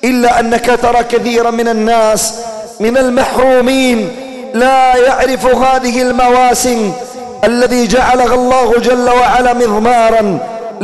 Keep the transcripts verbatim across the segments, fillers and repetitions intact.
إلا أنك ترى كثيرا من الناس من المحرومين لا يعرف هذه المواسم الذي جعلها الله جل وعلا مضمارا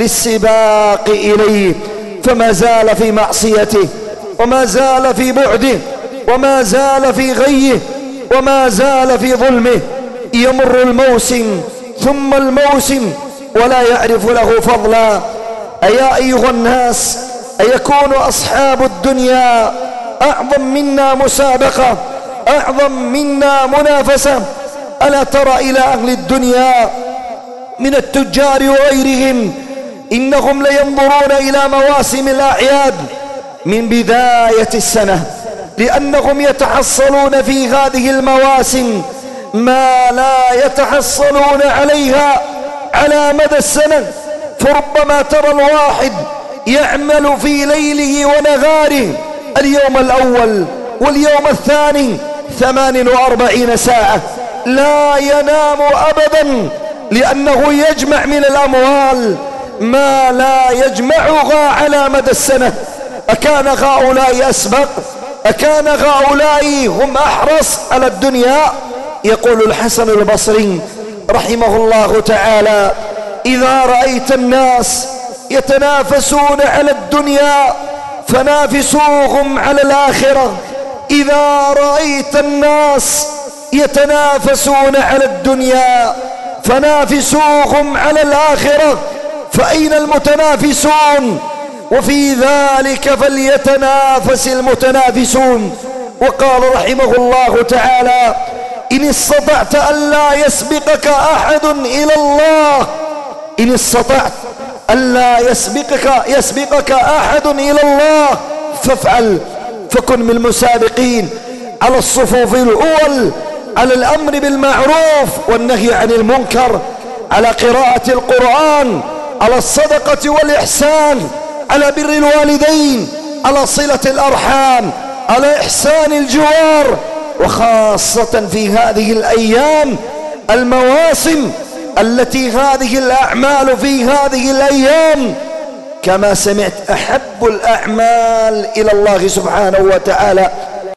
للسباق إليه، فما زال في معصيته، وما زال في بعده، وما زال في غيه، وما زال في ظلمه. يمر الموسم ثم الموسم ولا يعرف له فضلا. أيا أيها الناس، أيكون أصحاب الدنيا أعظم منا مسابقة، أعظم منا منافسة؟ ألا ترى إلى أهل الدنيا من التجار وغيرهم إنهم لينظرون إلى مواسم الأعياد من بداية السنة، لأنهم يتحصلون في هذه المواسم ما لا يتحصلون عليها على مدى السنة. فربما ترى الواحد يعمل في ليله ونهاره اليوم الأول واليوم الثاني ثمان وأربعين ساعة لا ينام أبدا، لأنه يجمع من الأموال ما لا يجمعها على مدى السنة. أكان هؤلاء أسبق؟ أكان هؤلاء هم أحرص على الدنيا؟ يقول الحسن البصري رحمه الله تعالى: إذا رأيت الناس يتنافسون على الدنيا فنافسوهم على الآخرة. إذا رأيت الناس يتنافسون على الدنيا فنافسوهم على الآخرة، فأين المتنافسون؟ وفي ذلك فليتنافس المتنافسون. وقال رحمه الله تعالى: إن استطعت ألا يسبقك أحد إلى الله، إن استطعت ألا يسبقك يسبقك أحد إلى الله فافعل، فكن من المسابقين على الصفوف الأول، على الأمر بالمعروف والنهي عن المنكر، على قراءة القرآن، على الصدقة والإحسان، على بر الوالدين، على صلة الأرحام، على إحسان الجوار. وخاصة في هذه الأيام المواسم التي هذه الأعمال في هذه الأيام كما سمعت أحب الأعمال إلى الله سبحانه وتعالى